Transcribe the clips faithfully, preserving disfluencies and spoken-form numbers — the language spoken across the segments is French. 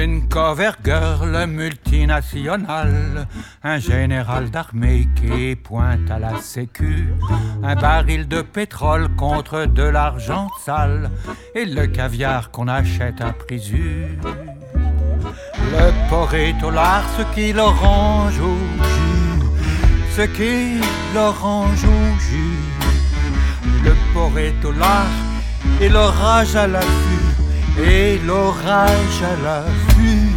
Une covergirl multinationale, un général d'armée qui pointe à la sécu, un baril de pétrole contre de l'argent sale et le caviar qu'on achète à prix usure. Le porc est au lard, ce qui l'orange au jus, ce qui l'orange au jus. Le porc est au lard et l'orage à l'affût, et l'orage à l'affût.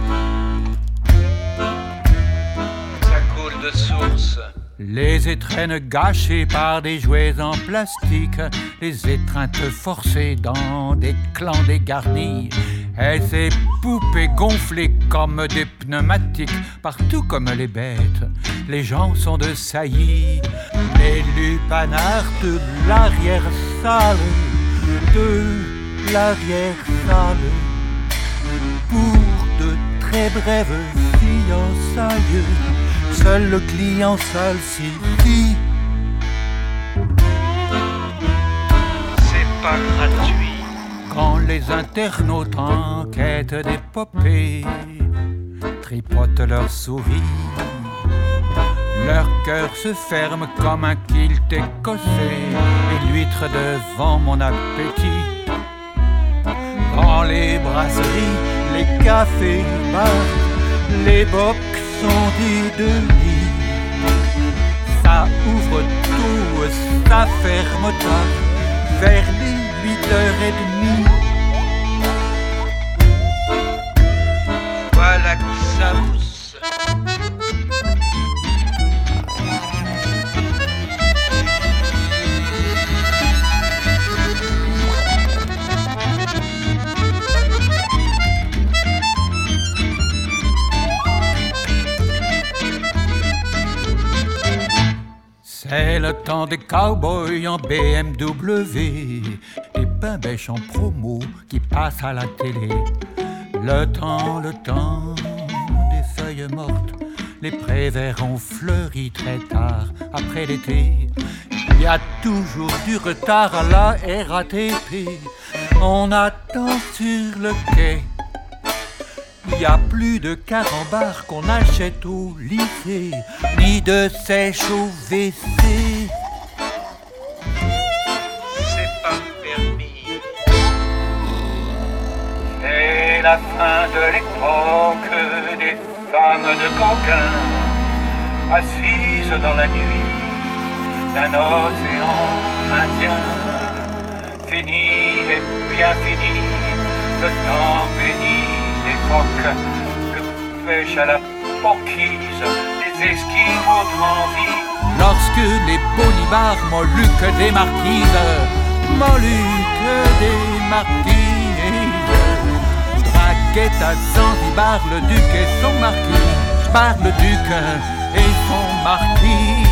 Ça coule de source. Les étrennes gâchées par des jouets en plastique, les étreintes forcées dans des clans dégarnis, et ces poupées gonflées comme des pneumatiques, partout comme les bêtes, les gens sont de saillies. Les lupanards de l'arrière-salle, de l'arrière-salle, pour de très brèves fiançailles, seul le client s'alsifie. C'est pas gratuit. Quand les internautes en quête d'épopée tripotent leurs souris, leur cœur se ferme comme un kilt écossais et l'huître devant mon appétit. Dans les brasseries, les cafés, bars, les box sont des demi. Ça ouvre tout, ça ferme tard, vers les huit heures trente. Voilà que ça pousse. C'est le temps des cowboys en B M W, des pains bêches en promo qui passent à la télé. Le temps, le temps des feuilles mortes, les prés verts ont fleuri très tard après l'été. Il y a toujours du retard à la R A T P, on attend sur le quai. Il n'y a plus de carambars qu'on achète au lycée, ni de sèche au W C. C'est pas permis. C'est la fin de l'époque des femmes de coquins, assises dans la nuit d'un océan Indien. Fini et bien fini, le temps béni des phoques que pêchent à la banquise les esquimaux transis. Lorsque les bolivars Moluques des marquises, Moluques des marquises, draguaient à Zanzibar le duc et son marquis, par le duc et son marquis.